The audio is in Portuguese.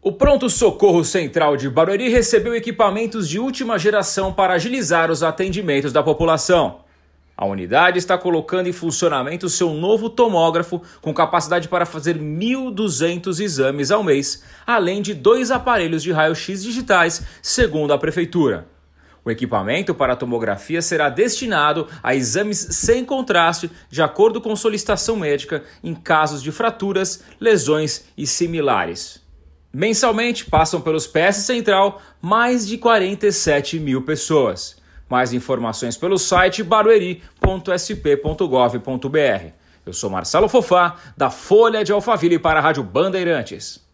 O Pronto Socorro Central de Barueri recebeu equipamentos de última geração para agilizar os atendimentos da população. A unidade está colocando em funcionamento seu novo tomógrafo com capacidade para fazer 1.200 exames ao mês, além de 2 aparelhos de raio-x digitais, segundo a Prefeitura. O equipamento para a tomografia será destinado a exames sem contraste, de acordo com solicitação médica, em casos de fraturas, lesões e similares. Mensalmente passam pelos PS Central mais de 47 mil pessoas. Mais informações pelo site barueri.sp.gov.br. Eu sou Marcelo Fofá, da Folha de Alphaville para a Rádio Bandeirantes.